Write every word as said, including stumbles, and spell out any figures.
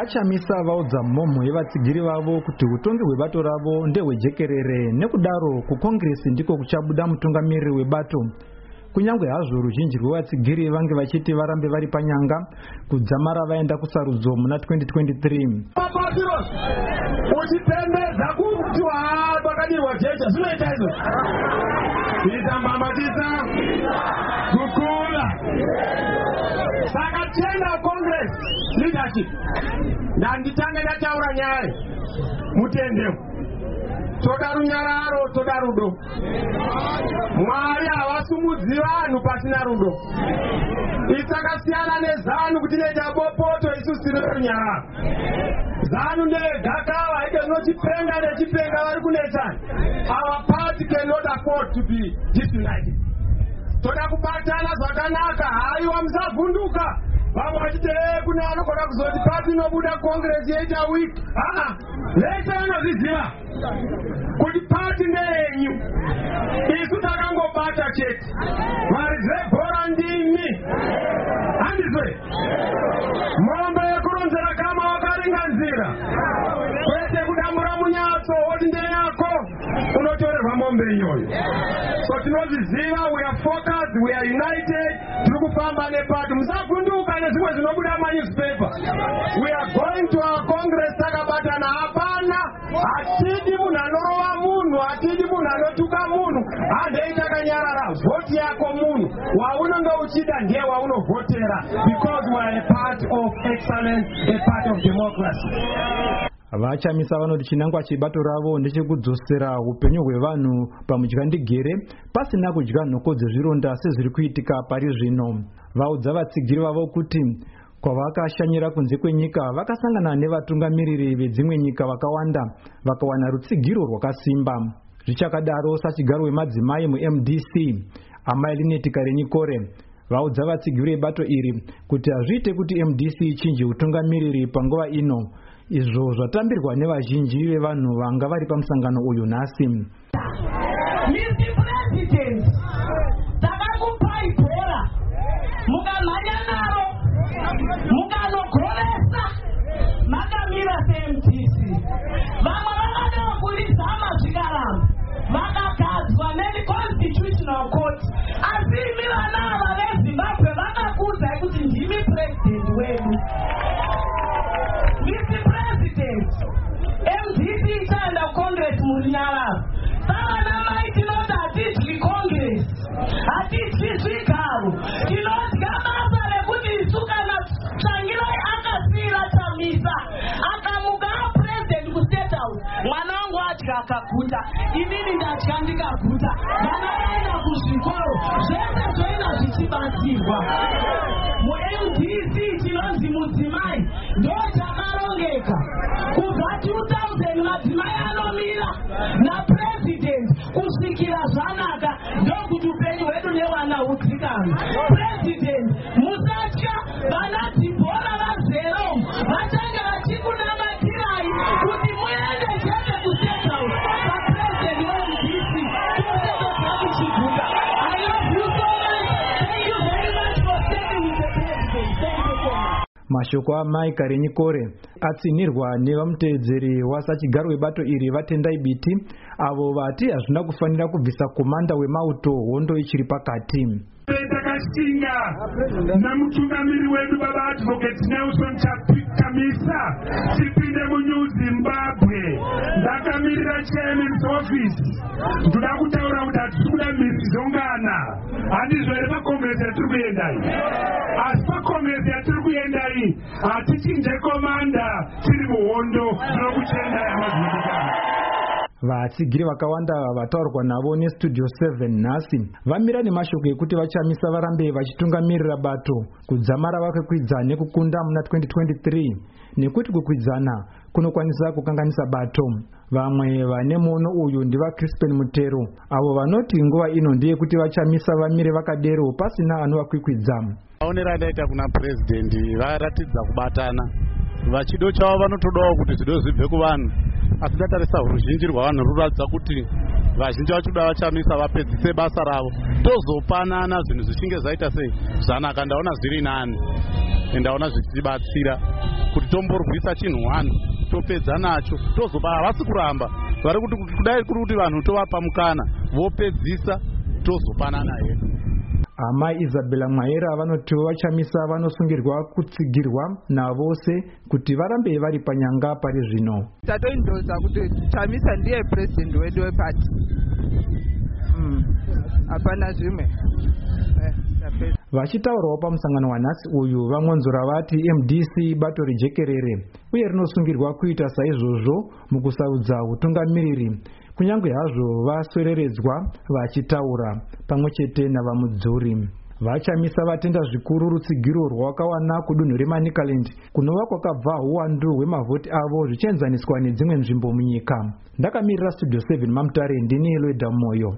vachamisa vaudza mhomho yevatsigiri vavo kuti utongi hwebato ravo ndehwejekerere, nekudaro kukongresi ndiko kuchabuda mutungamiriri webato. Kunyange hazvo ruzhinji rwevatsigiri vange vachiti varambe vari panyanga kudzamara vaenda kusarudzo muna twenty twenty-three. Uchipembedza kuti haa pakadirwa jecha zvinoita izvo itambamatisa kukula. Saka tienda Congress leadership ndanditange ndataura nyaya mutendeu. Toda runyararo, toda rudo. Mwari havasumudzi vanhu pasina rudo. Isakasiyana nezanu kuti neita bopoto isu tiri runyararo. Zanu ndegakava ike nochipenga nechipenga vari kunetsana. Our party cannot afford to be disunited. Toda kubatana zvakanaka, haiwa musavhunduka. Vamwe vachiti eh kune vanogona kuzoti party inobuda Congress yeita week. Ah, vese vanozviziva kuti party ndeyenyu. Isu takangobata chete. Mari dzebhora ndimi. Handizve. Mombe yekuronzera kama wakaringanzira. Kwete kudambura munyatso woti ndeyako unotorerwa mombe iyoyo. So tinozviziva, we are focused, we are united. Tiri kufamba nepati. Musavhunduka nezvimwe zvinobuda manewspaper. We are going to our Congress takabatana. Hapana, hatidi munhu anorova munhu, hatidi munhu anotuka munhu. Handei takanyarara. Voti yako munhu waunonge uchida ndiye waunovhotera, because we are a part of excellence, a part of democracy. Vachamisa vanoti chinangwa chebato ravo ndechekudzosera upenyu hwevanhu pamudyandegere pasina kudya nhoko dzezvironda sezviri kuitika pari zvino. Vaudza vatsigiri vavo kuti kwavakashanyira kunze kwenyika vakasangana nevatungamiriri vedzimwe nyika vakawanda vakawana rutsigiro rwakasimba. Zvichakadaro sachigaro wemadzimai mu-M D C Amai Lineti Karenyikore vaudza vatsigiri vebato iri kuti hazviite kuti M D C ichinje utungamiriri panguva ino, izvo zvatambirwa nevazhinji vevanhu vanga vari pamusangano uyu nhasi. mister President, takakupai bhora mukamhanya naro mukanogoresa makamira se-M D C. Vamwe vakadawo kulizama zvikaramba vakagadzwa ne-Constitutional Court, asi imi vana ava veZimbabwe vakakuudzai kuti ndimi president wedu. mister President, M D C ichaenda Congress muri nyararo. Savana mai tinoti hatidyi Congress, hatidyi zvigaro, tinodya basa rekuti isu kana Tsvangirai akasira Chamisa akamuka apresident kuState House, mwana wangu adya akaguta, inini ndadya ndikaguta, vana vaenda kuzvikoro, zvese zvoenda zvichibatsirwa. Mu-M D C tinonzi mudzimai ndochakarongeka. Kubva two thousand madzimai anomira napresident kusvikira zvanaka, ndokuti upenyu hwedu nevana hudzikana. President, musatya, vana Dzibhora vazero vachange vachikunamatirai kuti muende chete kuState House papresident we-M D C tosezodza kuchiguta. I love you so much. Thank you very much for standing with the president. Thank you so much. Mashoko amai Karenyikore atsinirwa nevamuteedzeri wasachigaro webato iri vaTendai Biti avo vati hazvina kufanira kubvisa komanda wemauto hondo ichiri pakati. Takashinga namutungamiri wedu baba advocate Nelson Chamisa tipinde muNew Zimbabwe. Ndakamirira chairman's office. Ndoda kutaura kuti hatisi kuda mizongana. Handizvo here pacongress yatiri kuenda iyi. Asi pacongress yatiri kuenda iyi hatichinje komanda tiri muhondo nokuchenda yamazvikana. Vatsigiri vakawanda vataurwa navo neStudio seven nhasi vamira nemashoko ekuti vachamisa varambe vachitungamirira bato kudzamara vakakwidza nekukunda muna twenty twenty-three, nekuti kukwidzana kunokwanisa kukanganisa bato. Vamwe vane muono uyu ndiva Crispin Mutero avo vanoti nguva ino ndiye kuti vachamisa vamire vakadero pasina anovakwikwidza. Aonera ndaita kuna president varatidza kubatana, vachido chavo vanotodawo kuti zvido zvibve kuvanhu, asi ndatarisa ruzhinji rwavanhu ruratidza kuti vazhinji vachoda vachamisa vapedzise basa ravo tozopanana zvinhu zvichinge zvaita sei zvanaka. Ndaona zviri nani. endaona zvichibatsira kuti tomborwisa chinhu wani topedza nacho tozoba havasi kuramba vari kuti kudai kuri kuti vanhu tovapa mukana vopedzisa tozopanana hedu. Amai Isabella Mwaera vanoti vachamisa vanosungirwa kutsigirwa navose kuti varambe vari panyanga pari zvino. Tatoindoza kuti Chamisa ndiye president wedu wepati. Mm. Hapana zvimwe. Eh, vachitaurawo pamusangano wanhasi uyu vamonzora vati M D C bato rejekerere uye rinosungirwa kuita saizvozvo mukusaudza utungamiriri kunyange hazvo vaswereredzwa vachitaura pamwe chete navamudzuri. Vachamisa vatenda zvikuru rutsigiro rwakawana kudunhu reManicaland kunova kwakabva uwandu hwemavhoti avo zvichienzaniswa nedzimwe nzvimbo munyika. Ndakamirira Studio seven Mamutare ndini Eloida Moyo.